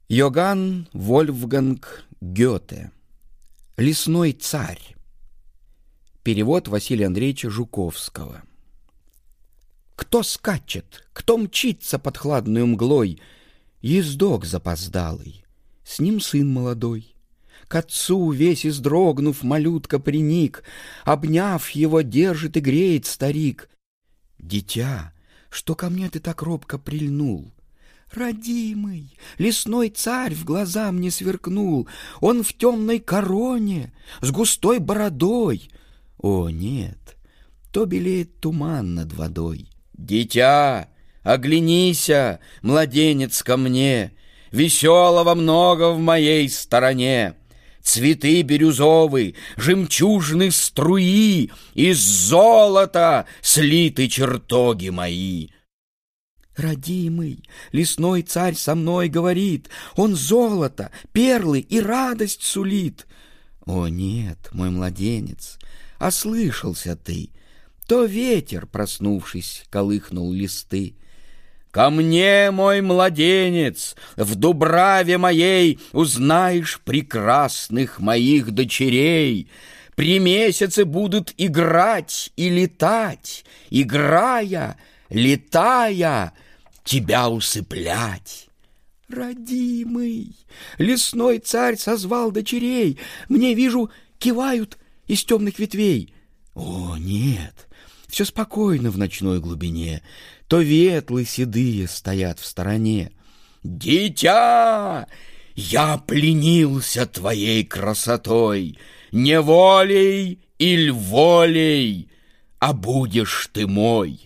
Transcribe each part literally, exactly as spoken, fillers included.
Йоганн Вольфганг Гёте. «Лесной царь». Перевод Василия Андреевича Жуковского. Кто скачет, кто мчится под хладную мглой? Ездок запоздалый, с ним сын молодой. К отцу весь издрогнув, малютка приник, обняв его, держит и греет старик. Дитя, что ко мне ты так робко прильнул? Родимый, лесной царь в глаза мне сверкнул. Он в темной короне, с густой бородой. О, нет, то белеет туман над водой. Дитя, оглянися, младенец, ко мне, веселого много в моей стороне. Цветы бирюзовые, жемчужны струи, из золота слиты чертоги мои. Родимый, лесной царь со мной говорит, он золото, перлы и радость сулит. О нет, мой младенец, ослышался ты, то ветер, проснувшись, колыхнул листы. Ко мне, мой младенец, в дубраве моей узнаешь прекрасных моих дочерей. При месяце будут играть и летать, играя, летая, тебя усыплять. Родимый, лесной царь созвал дочерей, мне, вижу, кивают из темных ветвей. О, нет, все спокойно в ночной глубине, то ветлы седые стоят в стороне. Дитя, я пленился твоей красотой, неволей или волей, а будешь ты мой.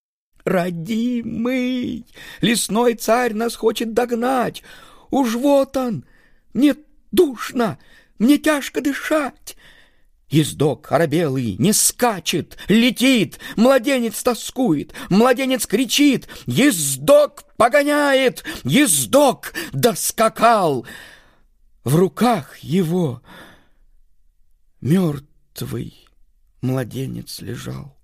Родимый, лесной царь нас хочет догнать. Уж вот он, мне душно, мне тяжко дышать. Ездок оробелый не скачет, летит, младенец тоскует, младенец кричит, ездок погоняет, ездок доскакал. В руках его мертвый младенец лежал.